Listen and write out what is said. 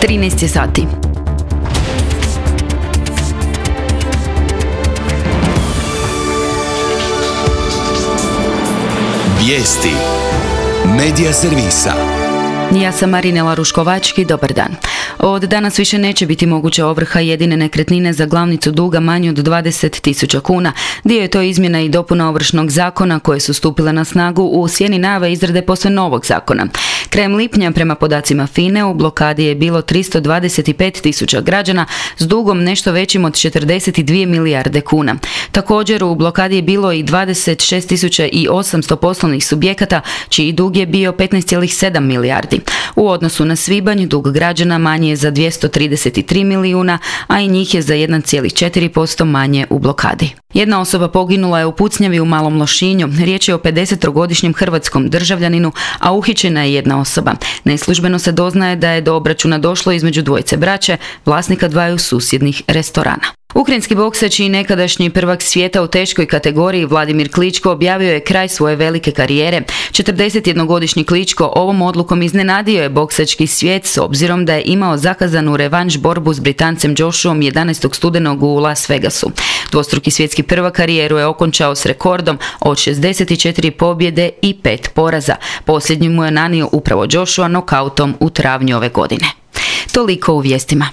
13 je sati. Vijesti Medija servisa. Ja sam Marinela Ruškovački, dobar dan. Od danas više neće biti moguća ovrha jedine nekretnine za glavnicu duga manju od 20.000 kuna. Dio je to izmjena i dopuna Ovršnog zakona koje su stupile na snagu u sjeni najave izrade posve novog zakona. Krajem lipnja, prema podacima FINA-e, u blokadi je bilo 325.000 građana s dugom nešto većim od 42 milijarde kuna. Također u blokadi je bilo i 26.800 poslovnih subjekata čiji dug je bio 15,7 milijardi. U odnosu na svibanj, dug građana manji je za 233 milijuna, a i njih je za 1,4% manje u blokadi. Jedna osoba poginula je u pucnjavi u Malom Lošinju. Riječ je o 50-godišnjem hrvatskom državljaninu, a uhićena je jedna osoba. Neslužbeno se doznaje da je do obračuna došlo između dvojice braće, vlasnika dvaju susjednih restorana. Ukrajinski boksač i nekadašnji prvak svijeta u teškoj kategoriji Vladimir Kličko objavio je kraj svoje velike karijere. 41-godišnji Kličko ovom odlukom iznenadio je boksački svijet s obzirom da je imao zakazanu revanš borbu s Britancem Joshuom 11. studenog u Las Vegasu. Dvostruki svjetski prvak karijeru je okončao s rekordom od 64 pobjede i 5 poraza. Posljednji mu je nanio upravo Joshua nokautom u travnju ove godine. Toliko u vijestima.